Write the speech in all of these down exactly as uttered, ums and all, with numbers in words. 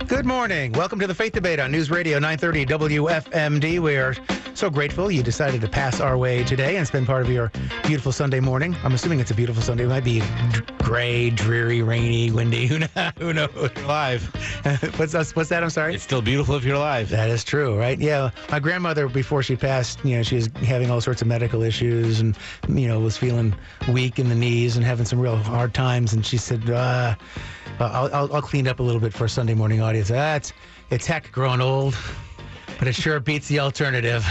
Good morning. Welcome to the Faith Debate on News Radio nine thirty W F M D. We are so grateful you decided to pass our way today and spend part of your beautiful Sunday morning. I'm assuming it's a beautiful Sunday. It might be gray, dreary, rainy, windy. Who knows? Who knows? You're alive. what's, what's that? I'm sorry? It's still beautiful if you're alive. That is true, right? Yeah. My grandmother, before she passed, you know, she was having all sorts of medical issues and, you know, was feeling weak in the knees and having some real hard times. And she said, uh, I'll, I'll, I'll clean up a little bit for a Sunday morning audience. Ah, it's, it's heck growing old, but it sure beats the alternative.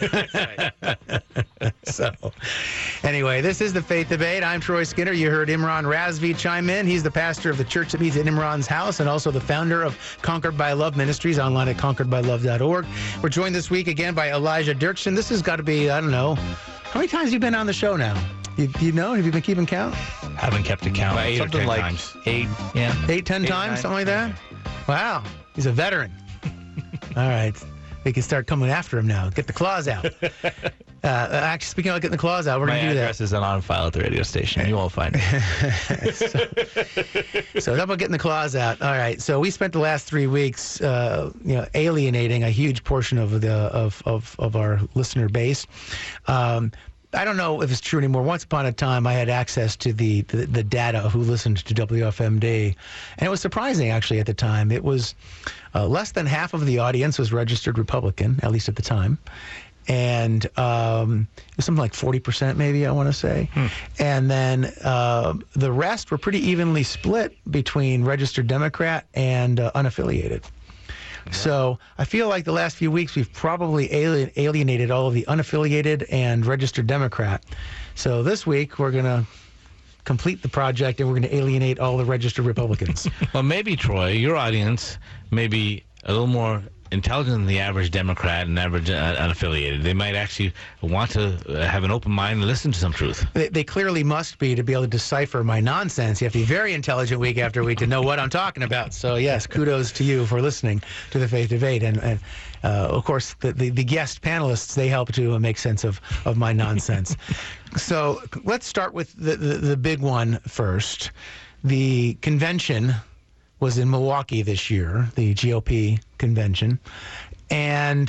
So, anyway, this is the Faith Debate. I'm Troy Skinner. You heard Imran Razvi chime in. He's the pastor of the church that meets at Imran's house and also the founder of Conquered by Love Ministries, online at conquered by love dot org. We're joined this week again by Elijah Dirksen. This has got to be, I don't know, how many times have you been on the show now? You, you know? Have you been keeping count? Haven't kept a count. About eight Something or ten like times. eight, yeah. Eight, ten Eight, times, nine. something like that? Wow. He's a veteran. All right. We can start coming after him now. Get the claws out. uh, actually, speaking of getting the claws out, we're My going to do that. address is on file at the radio station. You won't find it. so, so how about getting the claws out? All right. So we spent the last three weeks, uh, you know, alienating a huge portion of the of of, of our listener base. Um, I don't know if it's true anymore. Once upon a time, I had access to the, the, the data of who listened to W F M D, and it was surprising, actually, at the time. It was uh, less than half of the audience was registered Republican, at least at the time, and um, it was something like forty percent, maybe, I want to say. Hmm. And then uh, the rest were pretty evenly split between registered Democrat and uh, unaffiliated. So I feel like the last few weeks we've probably alien, alienated all of the unaffiliated and registered Democrat. So this week we're going to complete the project and we're going to alienate all the registered Republicans. Well, maybe, Troy, your audience may be a little more intelligent than the average Democrat and average uh, unaffiliated. They might actually want to uh, have an open mind and listen to some truth. They, they clearly must be to be able to decipher my nonsense. You have to be very intelligent week after week to know what I'm talking about. So, yes, kudos to you for listening to the Faith Debate. And, and uh, of course, the, the, the guest panelists, they help to make sense of, of my nonsense. So let's start with the, the, the big one first. The convention was in Milwaukee this year, the G O P convention, and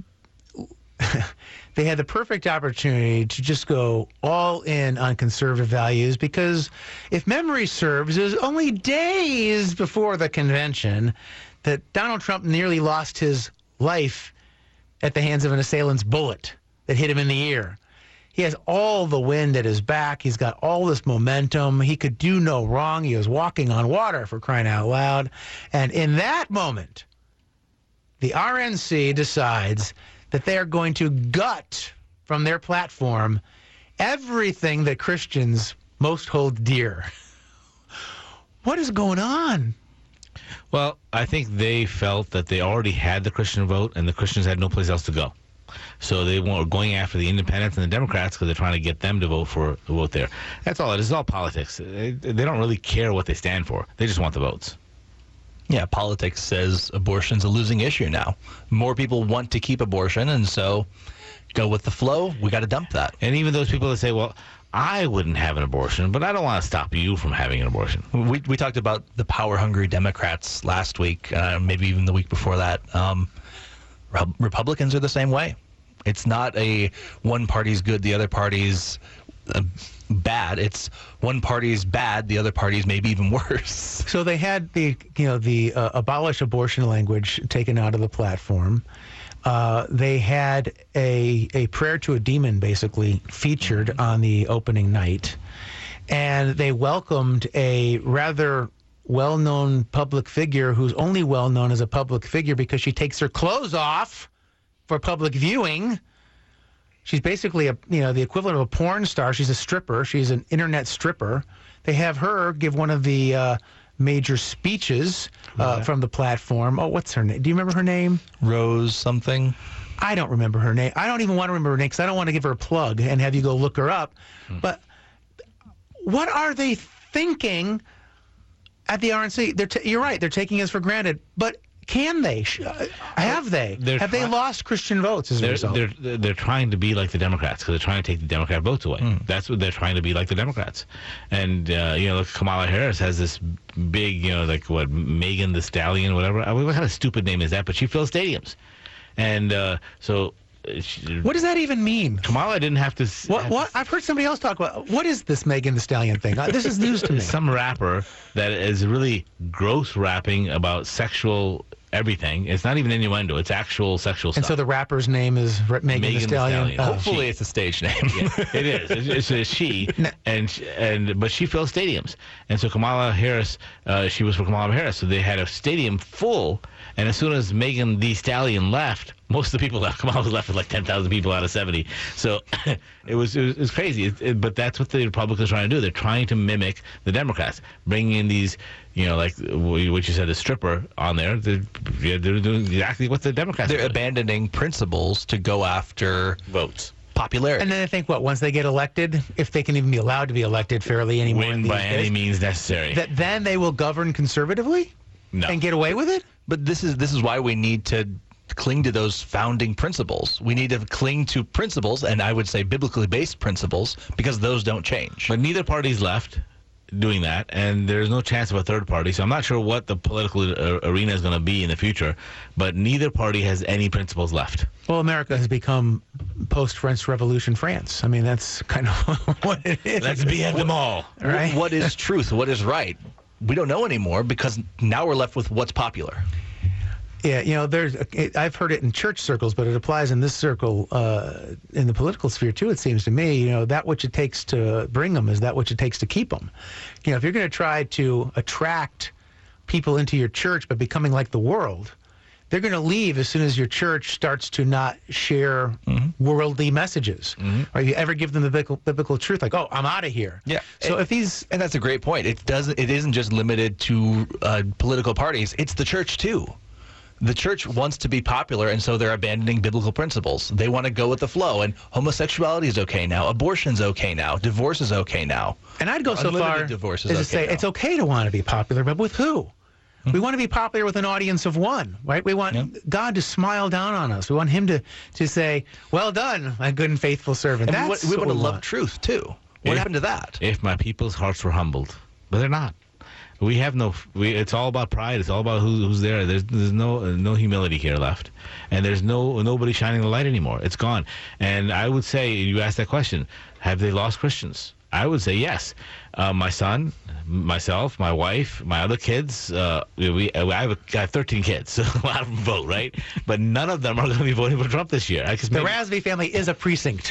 they had the perfect opportunity to just go all in on conservative values because if memory serves, it was only days before the convention that Donald Trump nearly lost his life at the hands of an assailant's bullet that hit him in the ear. He has all the wind at his back. He's got all this momentum. He could do no wrong. He was walking on water, for crying out loud. And in that moment, the R N C decides that they are going to gut from their platform everything that Christians most hold dear. What is going on? Well, I think they felt that they already had the Christian vote and the Christians had no place else to go. So they were going after the independents and the Democrats because they're trying to get them to vote for the vote there. That's all it is. It's all politics. They don't really care what they stand for. They just want the votes. Yeah, politics says abortion's a losing issue now. More people want to keep abortion, and so go with the flow. We got to dump that. And even those people that say, well, I wouldn't have an abortion, but I don't want to stop you from having an abortion. We we talked about the power-hungry Democrats last week, uh, maybe even the week before that. Um, Republicans are the same way. It's not a one party's good, the other party's uh, bad. It's one party's bad, the other party's maybe even worse. So they had the, you know, the uh, abolish abortion language taken out of the platform. Uh, they had a a prayer to a demon basically featured mm-hmm. on the opening night, and they welcomed a rather well-known public figure who's only well-known as a public figure because she takes her clothes off for public viewing. She's basically a you know the equivalent of a porn star. She's a stripper. She's an internet stripper. They have her give one of the uh, major speeches uh, yeah. from the platform. Oh, what's her name? Do you remember her name? Rose something. I don't remember her name. I don't even want to remember her name because I don't want to give her a plug and have you go look her up. Hmm. But what are they thinking at the R N C? They're t- you're right. They're taking us for granted. But Can they? Sh- uh, Have they? They're Have they try- lost Christian votes as a They're, result? they're they're trying to be like the Democrats because they're trying to take the Democrat votes away. Hmm. That's what they're trying to be like the Democrats. And uh, you know, look, Kamala Harris has this big, you know, like what Megan the Stallion, whatever. I mean, what kind of stupid name is that? But she fills stadiums, and uh, so. She, What does that even mean? Kamala didn't have to. s- What? have to What? I've heard somebody else talk about. What is this Megan the Stallion thing? Uh, This is news to me. Some rapper that is really gross rapping about sexual everything. It's not even innuendo. It's actual sexual And stuff. so the rapper's name is Re- Megan, Megan the Thee Stallion. Stallion. Oh. Hopefully, she- it's a stage name. Yeah, it is. It's, it's a she, and and but she fills stadiums, and so Kamala Harris, uh, she was for Kamala Harris, so they had a stadium full, and as soon as Megan Thee Stallion left, most of the people left. Kamala was left with like ten thousand people out of seventy, so it was it was, it was crazy. It, it, but that's what the Republicans are trying to do. They're trying to mimic the Democrats, bringing in these. You know, like what you said, a stripper on there. They're, yeah, they're doing exactly what the Democrats They're are doing. abandoning principles to go after Votes. popularity. And then I think, what, once they get elected, if they can even be allowed to be elected fairly anymore, in Win these by any days, means necessary. that then they will govern conservatively No. and get away with it? But this is this is why we need to cling to those founding principles. We need to cling to principles, and I would say biblically based principles, because those don't change. But neither party's left doing that, and there's no chance of a third party. So I'm not sure what the political uh, arena is going to be in the future, but neither party has any principles left. Well, America has become post-French Revolution France. I mean, that's kind of what it is. Let's behead them all. Right? What is truth? What is right? We don't know anymore because now we're left with what's popular. Yeah, you know, there's. It, I've heard it in church circles, but it applies in this circle, uh, in the political sphere too. It seems to me, you know, that which it takes to bring them is that which it takes to keep them. You know, if you're going to try to attract people into your church by becoming like the world, they're going to leave as soon as your church starts to not share mm-hmm. worldly messages. Mm-hmm. Or you ever give them the biblical, biblical truth, like, oh, I'm out of here. Yeah. So and, if these, and that's a great point. It doesn't. It isn't just limited to uh, political parties. It's the church too. The church wants to be popular, and so they're abandoning biblical principles. They want to go with the flow, and homosexuality is okay now. Abortion's okay now. Divorce is okay now. And I'd go so Unlimited far divorce as is to okay say now. it's okay to want to be popular, but with who? We want to be popular with an audience of one, right? We want Yeah. God to smile down on us. We want him to, to say, well done, my good and faithful servant. And we That's want, we what want to we love want. truth too. What If- happened to that? If my people's hearts were humbled, but they're not. We have no. We, it's all about pride. It's all about who, who's there. There's there's no uh, no humility here left, and there's no nobody shining the light anymore. It's gone. And I would say, you asked that question: have they lost Christians? I would say yes. Uh, my son, myself, my wife, my other kids. Uh, we, we I have a, I have thirteen kids, so a lot of them vote, right? But none of them are going to be voting for Trump this year. I guess The maybe, Rasby family is a precinct.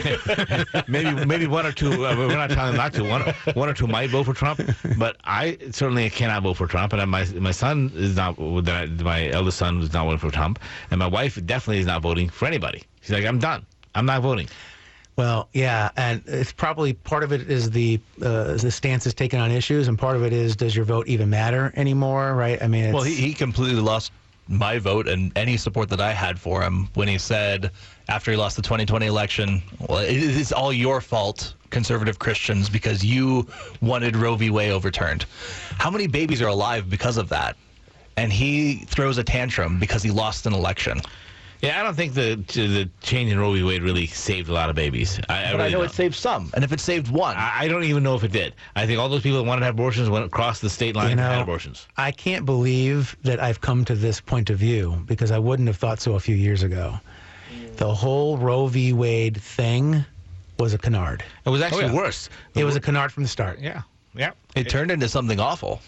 maybe maybe one or two. Uh, we're not telling them not to. One one or two might vote for Trump, but I certainly cannot vote for Trump. And my my son is not. My eldest son is not voting for Trump, and my wife definitely is not voting for anybody. She's like, I'm done. I'm not voting. Well, yeah, and it's probably part of it is the uh, the stances taken on issues, and part of it is, does your vote even matter anymore, right? I mean, it's, Well, he, he completely lost my vote and any support that I had for him when he said after he lost the twenty twenty election, well, it is all your fault, conservative Christians, because you wanted Roe v. Wade overturned. How many babies are alive because of that? And he throws a tantrum because he lost an election. Yeah, I don't think the the change in Roe v. Wade really saved a lot of babies. I, I But really I know don't. it saved some. And if it saved one, I, I don't even know if it did. I think all those people that wanted to have abortions went across the state line You and know, had abortions. I can't believe that I've come to this point of view, because I wouldn't have thought so a few years ago. The whole Roe v. Wade thing was a canard. It was actually yeah. worse. It was a canard from the start. Yeah, yeah. it turned into something awful.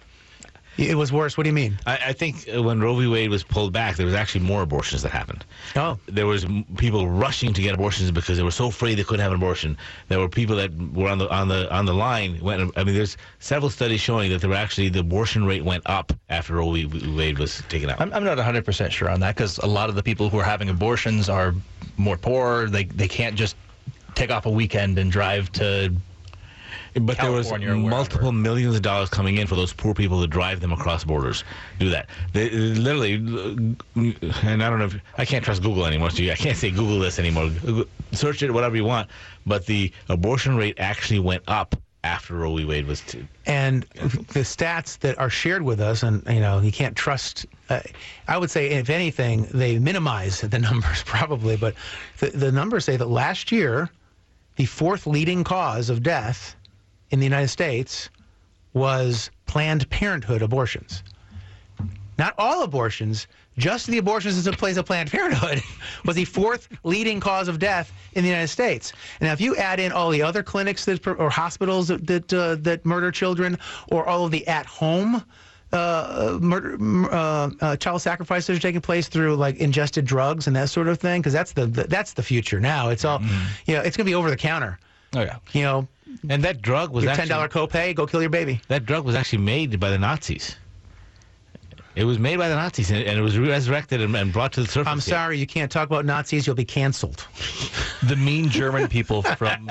It was worse. What do you mean? I, I think uh, when Roe v. Wade was pulled back, there was actually more abortions that happened. Oh. There was m- people rushing to get abortions because they were so afraid they couldn't have an abortion. There were people that were on the on the on the line. Went, I mean, there's several studies showing that there were actually the abortion rate went up after Roe v. Wade was taken out. I'm, I'm not one hundred percent sure on that because a lot of the people who are having abortions are more poor. They they can't just take off a weekend and drive to But there was California or wherever. multiple millions of dollars coming in for those poor people to drive them across borders. Do that. They literally, and I don't know if I can't trust Google anymore. So I can't say Google this anymore. Search it, whatever you want. But the abortion rate actually went up after Roe v. Wade was too. And the stats that are shared with us, and you know, you can't trust. Uh, I would say, if anything, they minimize the numbers probably, but the, the numbers say that last year, the fourth leading cause of death in the United States was Planned Parenthood abortions. Not all abortions, just the abortions that took place at Planned Parenthood was the fourth leading cause of death in the United States. And now if you add in all the other clinics that, or hospitals that that, uh, that murder children, or all of the at-home uh, murder, uh, uh, child sacrifices that are taking place through like ingested drugs and that sort of thing, because that's the, the that's the future now. It's all, mm-hmm. you know, it's going to be over the counter. Oh yeah. You know, and that drug was your actually, ten dollar copay, go kill your baby. That drug was actually made by the Nazis. It was made by the Nazis, and it was resurrected and, and brought to the surface. I'm sorry, you can't talk about Nazis. You'll be canceled. The mean German people from...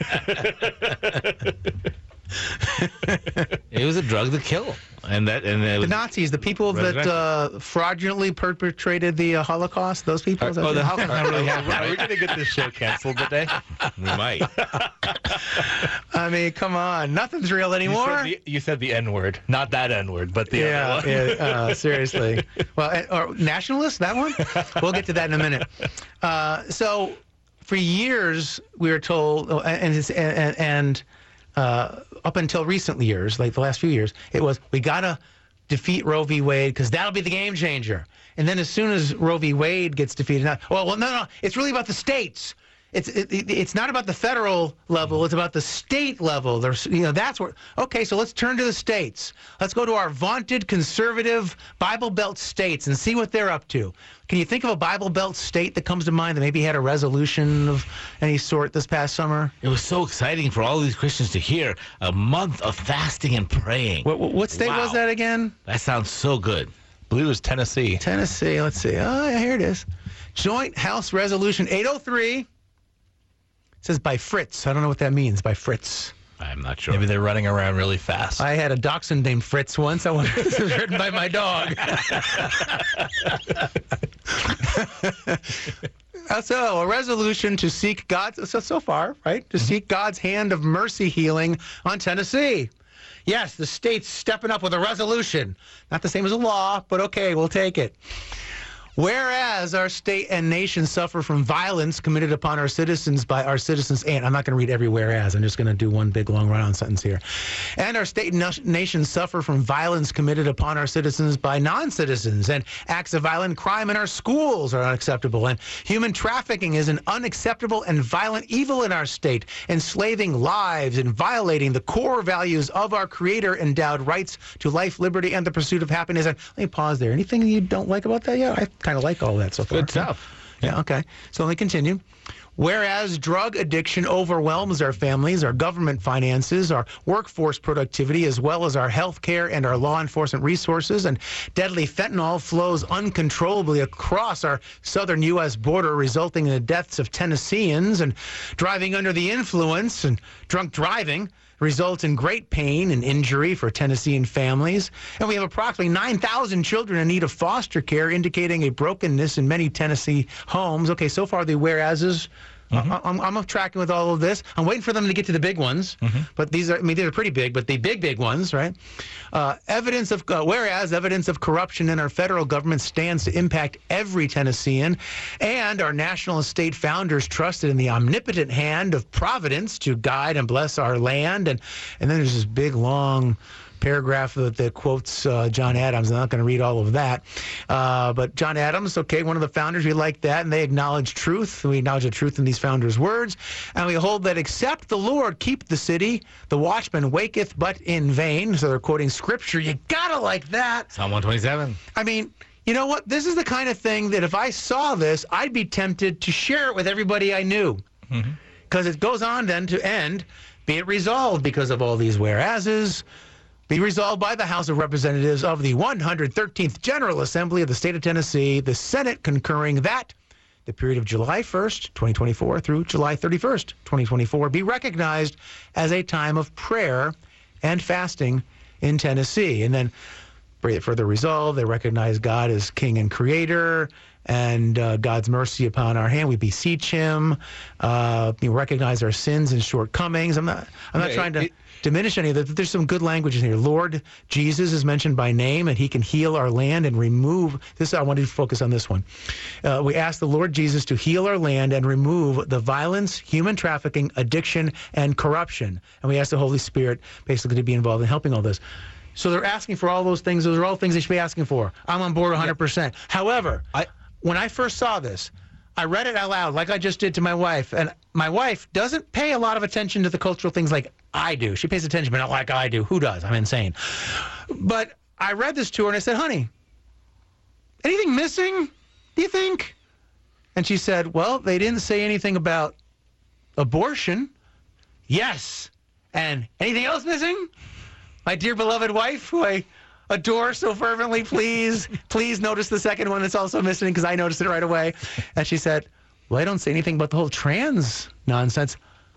It was a drug to kill. And that and it was the Nazis, the people that uh, fraudulently perpetrated the uh, Holocaust, those people? Are, oh, the Holocaust not really happened. Are we going to get this show canceled today? We might. I mean, come on. Nothing's real anymore. You said the, you said the N-word. Not that N-word, but the yeah, other one. yeah, uh, seriously. Well, or nationalist, that one? We'll get to that in a minute. Uh, so for years, we were told, and, and, and uh, up until recent years, like the last few years, it was, we got to defeat Roe v. Wade because that'll be the game changer. And then as soon as Roe v. Wade gets defeated, now, well, well, no, no, it's really about the states. It's it, it's not about the federal level. It's about the state level. There's, you know, that's where. Okay, so let's turn to the states. Let's go to our vaunted conservative Bible Belt states and see what they're up to. Can you think of a Bible Belt state that comes to mind that maybe had a resolution of any sort this past summer? It was so exciting for all these Christians to hear a month of fasting and praying. What, what state Wow. was that again? That sounds so good. I believe it was Tennessee. Tennessee. Let's see. Oh, yeah, here it is. Joint House Resolution eight oh three. It says by Fritz. I don't know what that means, by Fritz. I'm not sure. Maybe they're running around really fast. I had a dachshund named Fritz once. I wonder if this was written by my dog. So, a resolution to seek God's, so, so far, right? To seek God's hand of mercy healing on Tennessee. Yes, the state's stepping up with a resolution. Not the same as a law, but okay, we'll take it. Whereas our state and nation suffer from violence committed upon our citizens by our citizens, and I'm not going to read every whereas, I'm just going to do one big long run-on sentence here. And our state and nation suffer from violence committed upon our citizens by non-citizens, and acts of violent crime in our schools are unacceptable, and human trafficking is an unacceptable and violent evil in our state, enslaving lives and violating the core values of our Creator-endowed rights to life, liberty, and the pursuit of happiness. And let me pause there. Anything you don't like about that? Yeah, I kind of like all that so far. Good stuff. Yeah, okay. So let me continue. Whereas drug addiction overwhelms our families, our government finances, our workforce productivity, as well as our health care and our law enforcement resources, and deadly fentanyl flows uncontrollably across our southern U S border, resulting in the deaths of Tennesseans, and driving under the influence and drunk driving results in great pain and injury for Tennessean families. And we have approximately nine thousand children in need of foster care, indicating a brokenness in many Tennessee homes. Okay, so far the whereases. Mm-hmm. I, I'm, I'm tracking with all of this. I'm waiting for them to get to the big ones, mm-hmm. but these are, I mean, these are pretty big, but the big, big ones, right? Uh, evidence of, uh, whereas evidence of corruption in our federal government stands to impact every Tennessean, and our national and state founders trusted in the omnipotent hand of Providence to guide and bless our land. And, and then there's this big, long paragraph that, that quotes uh, John Adams. I'm not going to read all of that. Uh, but John Adams, okay, one of the founders, we like that, and they acknowledge truth. We acknowledge the truth in these founders' words. And we hold that except the Lord keep the city, the watchman waketh but in vain. So they're quoting scripture. You got to like that. Psalm one twenty-seven. I mean, you know what? This is the kind of thing that if I saw this, I'd be tempted to share it with everybody I knew. Because mm-hmm. it goes on then to end, be it resolved because of all these whereases, be resolved by the House of Representatives of the one hundred thirteenth General Assembly of the State of Tennessee, the Senate concurring that the period of July first, twenty twenty-four through July thirty-first, twenty twenty-four be recognized as a time of prayer and fasting in Tennessee. And then further resolved, they recognize God as King and Creator, and uh, God's mercy upon our hand. We beseech Him. Uh, we recognize our sins and shortcomings. I'm not. I'm not Yeah, trying to. it, diminish any of that. There's some good language in here. Lord Jesus is mentioned by name, and he can heal our land and remove. This I wanted to focus on this one. Uh, we ask the Lord Jesus to heal our land and remove the violence, human trafficking, addiction, and corruption. And we ask the Holy Spirit basically to be involved in helping all this. So they're asking for all those things. Those are all things they should be asking for. I'm on board one hundred percent. Yeah. However, I, when I first saw this, I read it out loud like I just did to my wife. And my wife doesn't pay a lot of attention to the cultural things like I do. She pays attention, but not like I do. Who does? I'm insane. But I read this to her and I said, honey, anything missing, do you think? And she said, well, they didn't say anything about abortion. Yes. And anything else missing? My dear beloved wife, who I adore so fervently, please, please notice the second one that's also missing because I noticed it right away. And she said, well, I don't say anything about the whole trans nonsense.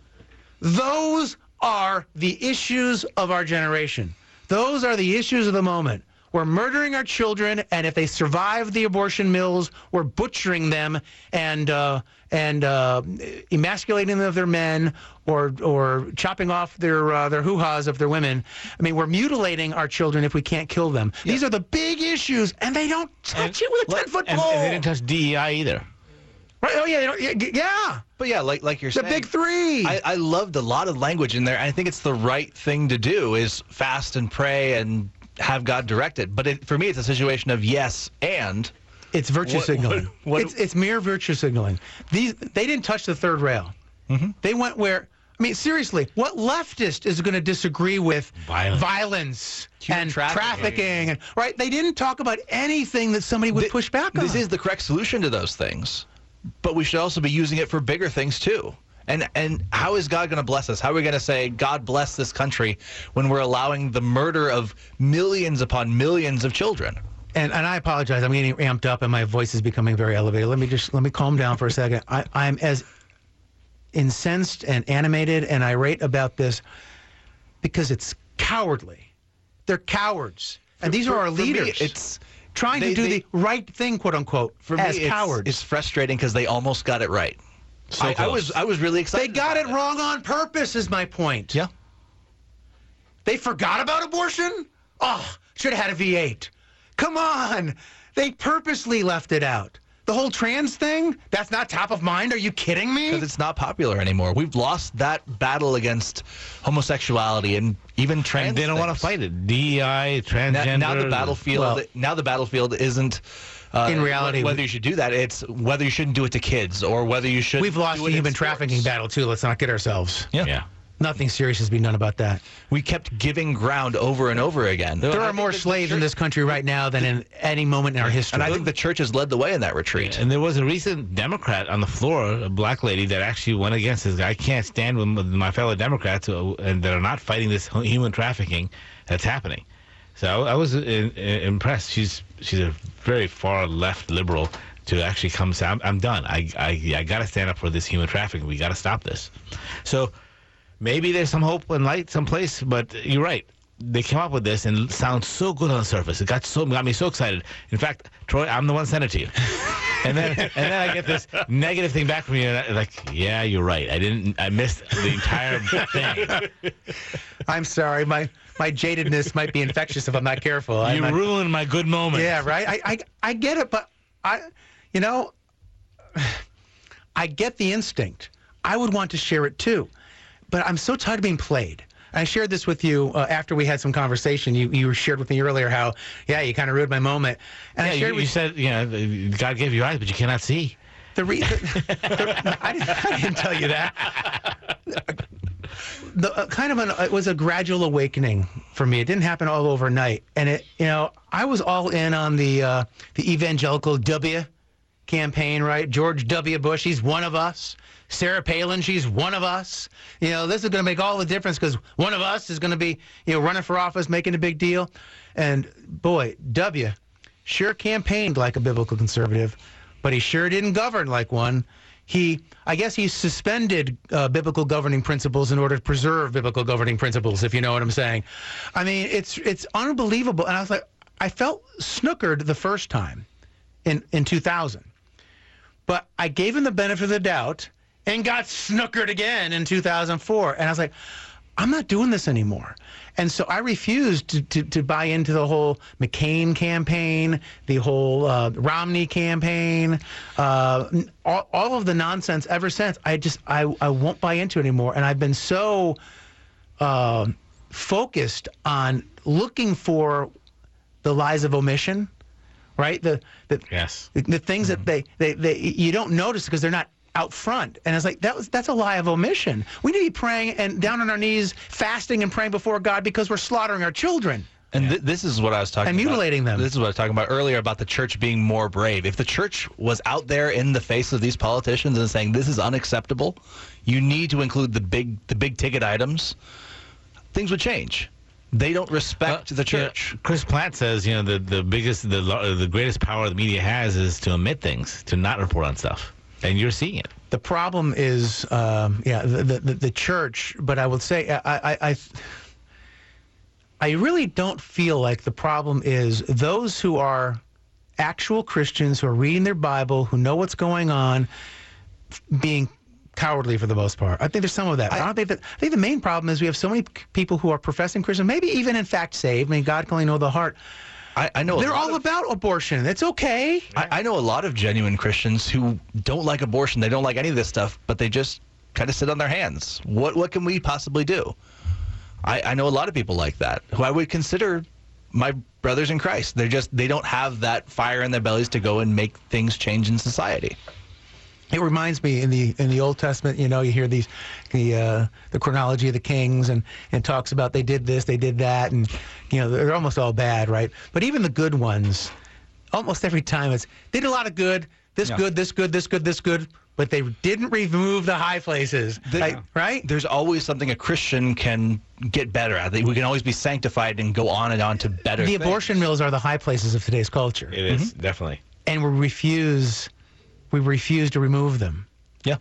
Those are the issues of our generation. Those are the issues of the moment. We're murdering our children, and if they survive the abortion mills, we're butchering them and uh, and uh, emasculating them of their men, or or chopping off their uh, their hoo-has of their women. I mean, we're mutilating our children if we can't kill them. Yeah. These are the big issues, and they don't touch and, it with a ten-foot pole. And they didn't touch D E I either. Right? Oh yeah, they don't, yeah. But yeah, like like you're the saying, big three. I, I loved a lot of language in there. And I think it's the right thing to do is fast and pray and have God direct it. But it, for me, it's a situation of yes and. It's virtue what, signaling. What, what, it's it's mere virtue signaling. These they didn't touch the third rail. Mm-hmm. They went where. I mean, seriously, what leftist is going to disagree with violence, violence and trafficking. trafficking? And, right? They didn't talk about anything that somebody would Th- push back on. This is the correct solution to those things. But we should also be using it for bigger things, too. And and how is God going to bless us? How are we going to say, God bless this country, when we're allowing the murder of millions upon millions of children? And and I apologize. I'm getting amped up, and my voice is becoming very elevated. Let me just let me calm down for a second. I, I'm as incensed and animated and irate about this because it's cowardly. They're cowards, and For- these for- are our for me, leaders. it's trying they- to do they- the right thing, quote unquote, For as me, it's, cowards. it's frustrating because they almost got it right. So I, I close. was I was really They excited. got it about wrong on purpose, is my point. Yeah. They forgot about abortion? Oh, should have had a V eight. Come on. They purposely left it out. The whole trans thing? That's not top of mind? Are you kidding me? Because it's not popular anymore. We've lost that battle against homosexuality and even trans. And they don't want to things. fight it. D E I, transgender. Now, now the battlefield. Well- now the battlefield isn't. Uh, In reality, whether you should do that, it's whether you shouldn't do it to kids or whether you should. We've lost do the it in human sports. trafficking battle, too. Let's not kid ourselves. Yeah. Yeah. Nothing serious has been done about that. We kept giving ground over and over again. There I are think more that the slaves in church- this country right now than in any moment in our history. And I think the church has led the way in that retreat. And there was a recent Democrat on the floor, a black lady, that actually went against this. I can't stand with my fellow Democrats who, and that are not fighting this human trafficking that's happening. So I, I was in, in, impressed. She's she's a very far left liberal to actually come say, I'm, I'm done. I I, I got to stand up for this human trafficking. We got to stop this. So maybe there's some hope and light someplace, but you're right. They came up with this and it sounds so good on the surface. It got so got me so excited. In fact, Troy, I'm the one sent it to you. And then and then I get this negative thing back from you, and I, like, yeah, you're right. I didn't. I missed the entire thing. I'm sorry. My my jadedness might be infectious if I'm not careful. You I'm not- ruined my good moment. Yeah, right. I, I I get it, but I, you know, I get the instinct. I would want to share it too, but I'm so tired of being played. I shared this with you uh, after we had some conversation. You you shared with me earlier how, yeah, you kind of ruined my moment. And Yeah, I shared you, with you said, you know, God gave you eyes, but you cannot see. the reason. I, didn't, I didn't tell you that. The uh, kind of an it was a gradual awakening for me. It didn't happen all overnight, and it you know I was all in on the uh, the evangelical W campaign, right? George W. Bush, he's one of us. Sarah Palin, she's one of us. You know, this is going to make all the difference because one of us is going to be, you know, running for office, making a big deal. And boy, W sure campaigned like a biblical conservative, but he sure didn't govern like one. He, I guess he suspended uh, biblical governing principles in order to preserve biblical governing principles, if you know what I'm saying. I mean, it's it's unbelievable. And I was like, I felt snookered the first time in, in two thousand. But I gave him the benefit of the doubt and got snookered again in two thousand four. And I was like, I'm not doing this anymore. And so I refused to, to, to buy into the whole McCain campaign, the whole uh, Romney campaign, uh, all, all of the nonsense ever since. I just, I, I won't buy into it anymore. And I've been so uh, focused on looking for the lies of omission, right? The, the, yes. the, the things mm-hmm. that they, they, they, you don't notice because they're not out front. And it's like, that was that's a lie of omission. We need to be praying and down on our knees, fasting and praying before God because we're slaughtering our children. And th- this is what I was talking and about. And mutilating them. This is what I was talking about earlier about the church being more brave. If the church was out there in the face of these politicians and saying this is unacceptable, you need to include the big the big ticket items, things would change. They don't respect uh, the church. Yeah, Chris Platt says, you know, the, the biggest, the the greatest power the media has is to omit things, to not report on stuff. And you're seeing it. The problem is, um, yeah, the, the the church. But I would say, I, I, I, I really don't feel like the problem is those who are actual Christians who are reading their Bible, who know what's going on, being cowardly for the most part. I think there's some of that. I, I don't think that. I think the main problem is we have so many people who are professing Christians, maybe even in fact saved. I mean, God can only know the heart. I, I know they're all of, about abortion. It's okay. I, I know a lot of genuine Christians who don't like abortion. They don't like any of this stuff, but they just kind of sit on their hands. What what can we possibly do? I, I know a lot of people like that who I would consider my brothers in Christ. They're just they don't have that fire in their bellies to go and make things change in society. It reminds me in the in the Old Testament, you know, you hear these the uh, the chronology of the kings, and and talks about they did this, they did that, and you know they're almost all bad, right? But even the good ones, almost every time it's they did a lot of good, this yeah. good, this good, this good, this good, but they didn't remove the high places, the, like, right? There's always something a Christian can get better at. We can always be sanctified and go on and on to better. The things. abortion mills are the high places of today's culture. It is mm-hmm. definitely, and we refuse. We refuse to remove them. Yeah.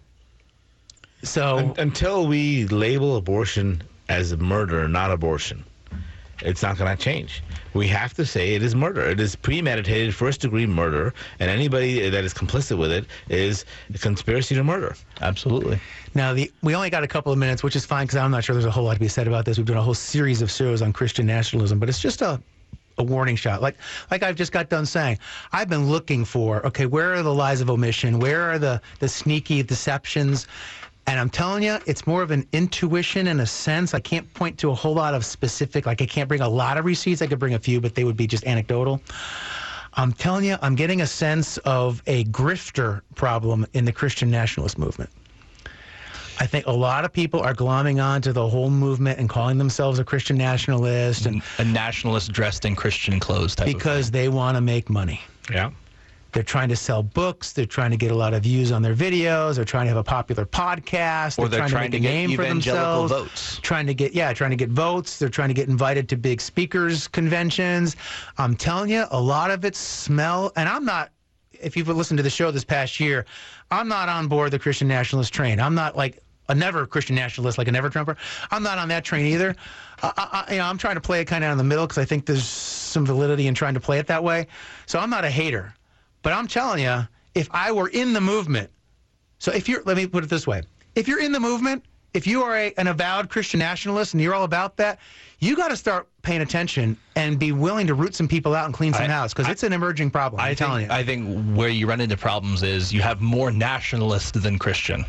So Un- until we label abortion as murder, not abortion, it's not going to change. We have to say it is murder. It is premeditated, first-degree murder, and anybody that is complicit with it is a conspiracy to murder. Absolutely. Now, the, we only got a couple of minutes, which is fine because I'm not sure there's a whole lot to be said about this. We've done a whole series of shows on Christian nationalism, but it's just a a warning shot. Like like I've just got done saying, I've been looking for, okay, where are the lies of omission? Where are the, the sneaky deceptions? And I'm telling you, it's more of an intuition in a sense. I can't point to a whole lot of specific, like I can't bring a lot of receipts. I could bring a few, but they would be just anecdotal. I'm telling you, I'm getting a sense of a grifter problem in the Christian nationalist movement. I think a lot of people are glomming on to the whole movement and calling themselves a Christian nationalist. and A nationalist dressed in Christian clothes type because of they want to make money. Yeah. They're trying to sell books. They're trying to get a lot of views on their videos. They're trying to have a popular podcast. Or they're, they're trying, trying to, to make a name for themselves. Votes. Trying to get, yeah, trying to get votes. They're trying to get invited to big speakers conventions. I'm telling you, a lot of it smell, and I'm not, if you've listened to the show this past year, I'm not on board the Christian nationalist train. I'm not like a never Christian nationalist, like a never Trumper. I'm not on that train either. I, I, you know, I'm trying to play it kind of in the middle because I think there's some validity in trying to play it that way. So I'm not a hater. But I'm telling you, if I were in the movement, so if you're, let me put it this way. If you're in the movement, if you are a, an avowed Christian nationalist and you're all about that, you got to start paying attention and be willing to root some people out and clean some I, house because it's an emerging problem. I'm I telling think, you. I think where you run into problems is you have more nationalist than Christian.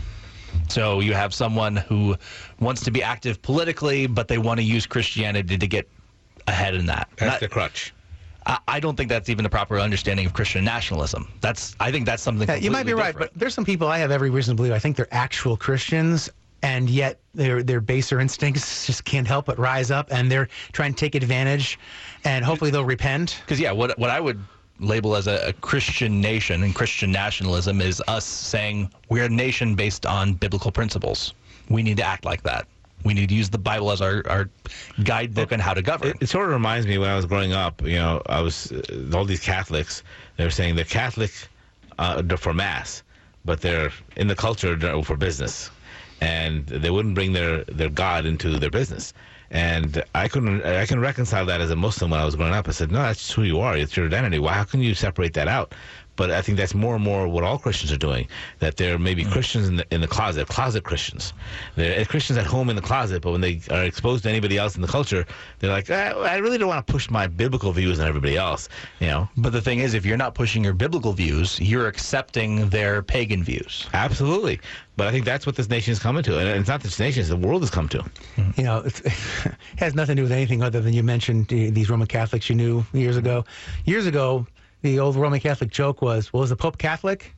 So you have someone who wants to be active politically, but they want to use Christianity to get ahead in that. That's Not, the crutch. I, I don't think that's even a proper understanding of Christian nationalism. That's I think that's something yeah, you might be right, different. but there's some people I have every reason to believe I think they're actual Christians, and yet their their baser instincts just can't help but rise up, and they're trying to take advantage, and hopefully they'll repent. Because yeah, what what I would label as a, a Christian nation and Christian nationalism is us saying we're a nation based on biblical principles. We need to act like that. We need to use the Bible as our, our guidebook on how to govern. It, it sort of reminds me when I was growing up, you know, I was, uh, all these Catholics, they were saying they're Catholic uh, for Mass, but they're in the culture for business. And they wouldn't bring their, their God into their business. And I couldn't, I can reconcile that as a Muslim when I was growing up. I said, no, that's who you are. It's your identity. Why, how can you separate that out? but I think that's more and more what all Christians are doing. That there may be mm-hmm. Christians in the in the closet, closet Christians. They're Christians at home in the closet, but when they are exposed to anybody else in the culture, they're like, I, I really don't want to push my biblical views on everybody else. You know. But the thing is, if you're not pushing your biblical views, you're accepting their pagan views. Absolutely. But I think that's what this nation is coming to. And it's not this nation, it's the world has come to. You know, it's, it has nothing to do with anything other than you mentioned these Roman Catholics you knew years ago. Years ago, the old Roman Catholic joke was, well, is the Pope Catholic?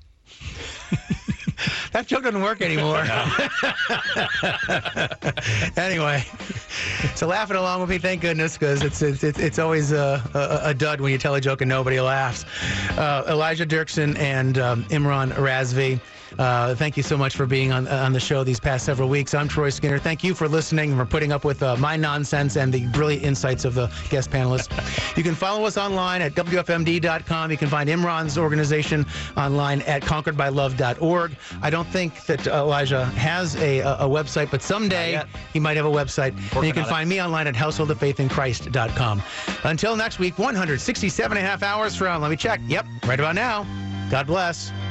That joke doesn't work anymore. Anyway, so laughing along with me, thank goodness, because it's, it's it's always a, a, a dud when you tell a joke and nobody laughs. Uh, Elijah Dirksen and um, Imran Razvi, uh, thank you so much for being on on the show these past several weeks. I'm Troy Skinner. Thank you for listening and for putting up with uh, my nonsense and the brilliant insights of the guest panelists. You can follow us online at W F M D dot com. You can find Imran's organization online at conquered by love dot org. I don't think that Elijah has a, a, a website, but someday he might have a website. Working and you can find it. me online at household of faith in christ dot com. Until next week, one hundred sixty-seven and a half hours from, let me check, yep, right about now. God bless.